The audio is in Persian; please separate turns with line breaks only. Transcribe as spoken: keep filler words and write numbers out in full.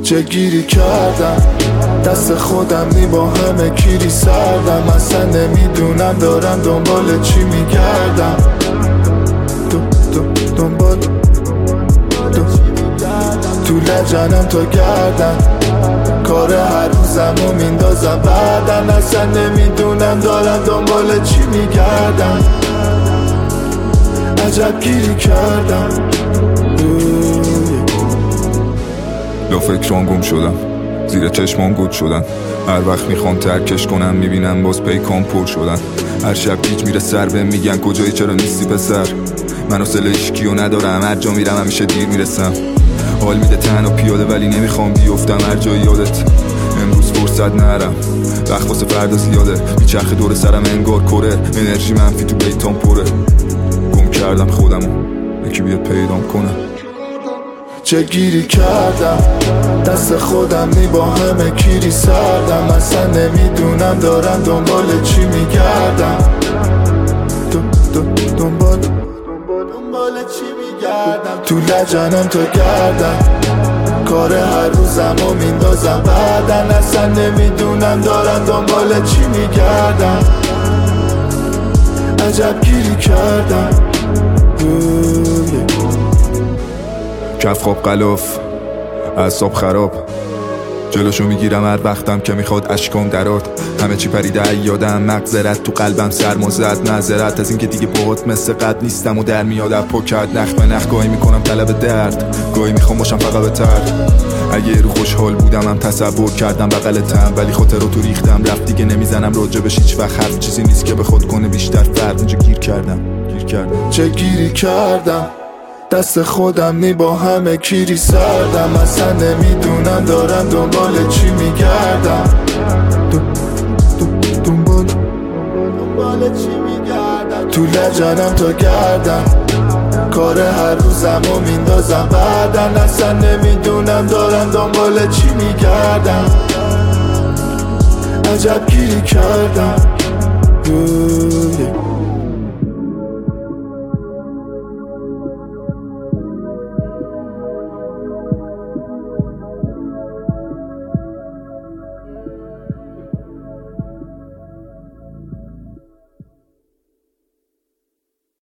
چه گیری کردم دست خودم نی با همه گیری سردم اصلا نمیدونم دارم دنبال چی میگردم دو دو دنبال دو تو لجنم تا گردم کار هر روزم و میندازم بعدم اصلا نمیدونم دارم دنبال چی میگردم عجب گیری کردم
یا فکران گم شدم زیر چشمان گود شدن هر وقت میخوام ترکش کنم میبینم باز پیکان پر شدن هر شب گیج میره سر بهم میگن کجایی چرا نیستی پسر من حوصله اشکیو ندارم هر جا میرم همیشه دیر میرسم حال میده تنها پیاده ولی نمیخوام بیفتم هر جای یادت امروز فرصت نرم وقت واسه فردا زیاده میچرخه دور سرم انگار کره انرژی منفی تو بیتام پره گم کردم خودمو یکی بیاد پیدام کنه
چه گیری کردم دست خودم نی با همه گیری سردم اصلا نمیدونم دارم دنبال چی میگردم دو دو دنبال دنبال چی میگردم تو لجنم تا گردم کار هر روزم و میندازم بعدن اصلا نمیدونم دارم دنبال چی میگردم عجب گیری کردم
کف خواب غلاف اعصاب خراب جلوشو میگیرم هر وقتم که میخواد اشکام دراد همه چی پریده یادم مغزرت تو قلبم سرما زد معذرت از اینکه دیگه باهات مثل قد نیستم و در میاد پا کرد نخ به نخ گاهی میکنم طلب درد گاهی میخوام باشم فقط بهتر اگه رو خوشحال بودم هم تصور کردم بغلتم ولی خاطر رو تو ریختم رفت دیگه نمیزنم راجبش هیچ وقت حرف چیزی نیست که به خود کنه بیشتر فرق اینجا گیر کردم گیر کردم
چه گیری کردم دست خودم نی با همه گیری سردم اصلا نمیدونم دارم دنبال چی میگردم دو دو دنبال دنبال چی میگردم تو لجنم تا گردم کار هر روزم و میندازم بعدن اصلا نمیدونم دارم دنبال چی میگردم عجب گیری کردم